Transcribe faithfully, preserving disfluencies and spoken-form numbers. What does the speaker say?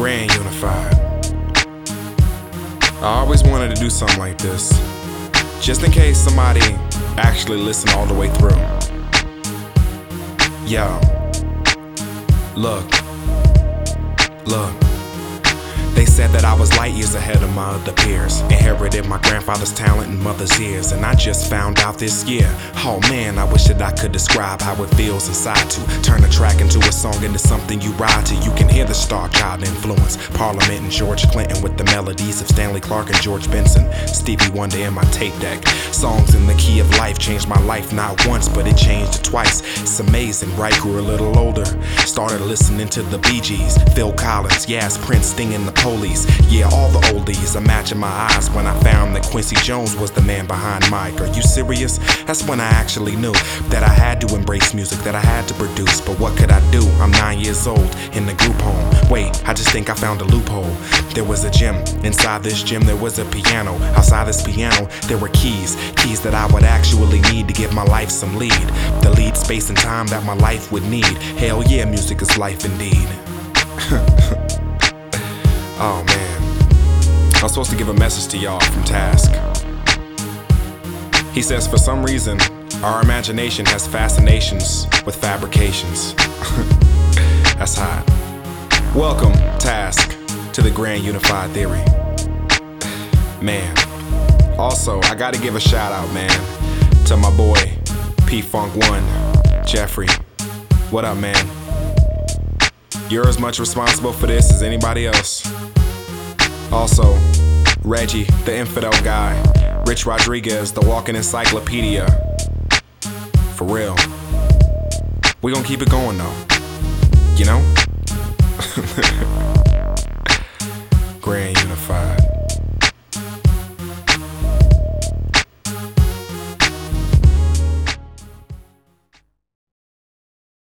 Grand Unified. I always wanted to do something like this, just in case somebody actually listened all the way through. Yo, look, look. They said that I was light years ahead of my other peers. Inherited my grandfather's talent and mother's ears, and I just found out this year. Oh man, I wish that I could describe how it feels inside to turn a track into a song, into something you ride to. You can hear the Star Child influence, Parliament and George Clinton with the melodies of Stanley Clarke and George Benson, Stevie Wonder in my tape deck. Songs in the key of life changed my life not once, but it changed it twice. It's amazing, right? Grew a little older, started listening to the Bee Gees, Phil Collins, Yes, Prince, Sting and the Police. Yeah, all the oldies. Imagine my eyes when I found that Quincy Jones was the man behind Mike. Are you serious? That's when I actually knew that I had to embrace music, that I had to produce. But what could I do? I'm nine years old in the group home. Wait, I just think I found a loophole. There was a gym. Inside this gym there was a piano. Outside this piano there were keys. Keys that I would actually need to give my life some lead. The lead, space and time that my life would need. Hell yeah, music is life indeed. Oh man, I was supposed to give a message to y'all from Task. He says, for some reason, our imagination has fascinations with fabrications. That's hot. Welcome, Task, to the Grand Unified Theory. Man, also, I gotta give a shout out, man, to my boy, P-Funk one, Jeffrey. What up, man? You're as much responsible for this as anybody else. Also, Reggie, the infidel guy. Rich Rodriguez, the walking encyclopedia. For real. We gonna keep it going though. You know?